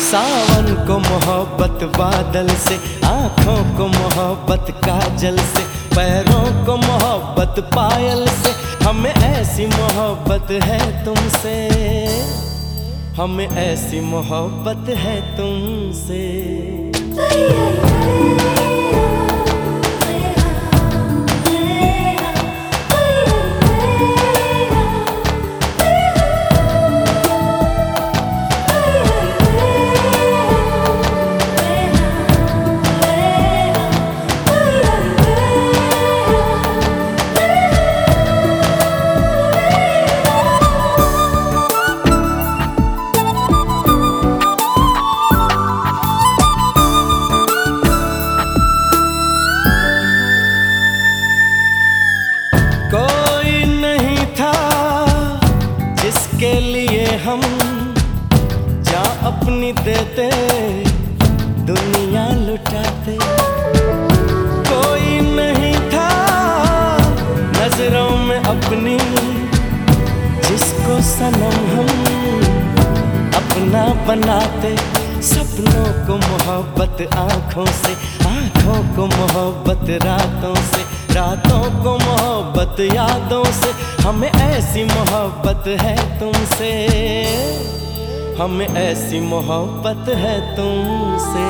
सावन को मोहब्बत बादल से, आँखों को मोहब्बत काजल से, पैरों को मोहब्बत पायल से, हमें ऐसी मोहब्बत है तुमसे, हमें ऐसी मोहब्बत है तुमसे। के लिए हम जान अपनी देते, दुनिया लुटाते। कोई नहीं था नजरों में अपनी, जिसको सनम हम अपना बनाते। सपनों को मोहब्बत आँखों से, आँखों को मोहब्बत रातों से, रातों को मोहब्बत यादों से, हमें ऐसी मोहब्बत है तुमसे, हमें ऐसी मोहब्बत है तुमसे।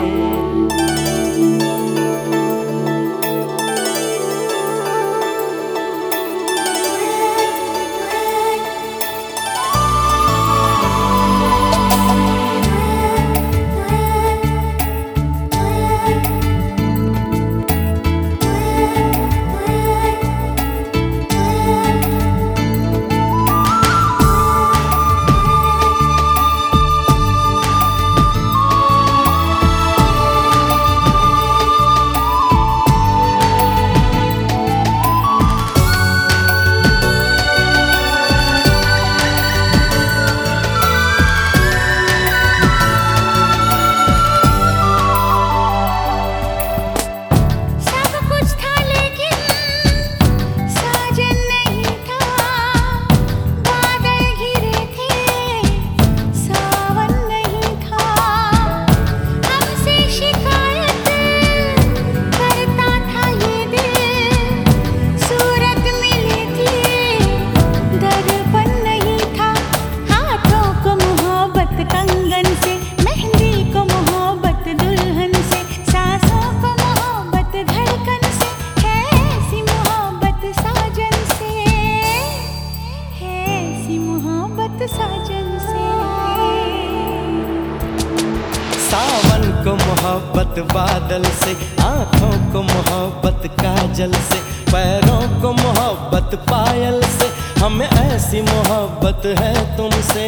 सावन को मोहब्बत बादल से, आँखों को मोहब्बत काजल से, पैरों को मोहब्बत पायल से, हमें ऐसी मोहब्बत है तुमसे,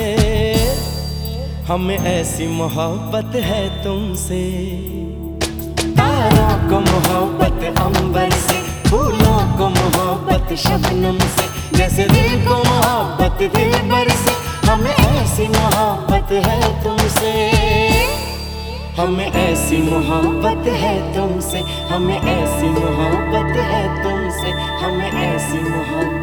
हमें ऐसी मोहब्बत है तुमसे। तारों को मोहब्बत अंबर से, फूलों को मोहब्बत शबनम से, जैसे दिल को मोहब्बत दिलबर से, हमें ऐसी मोहब्बत है तुमसे, हमें ऐसी मोहब्बत है तुमसे, हमें ऐसी मोहब्बत है तुमसे, हमें ऐसी मोहब्बत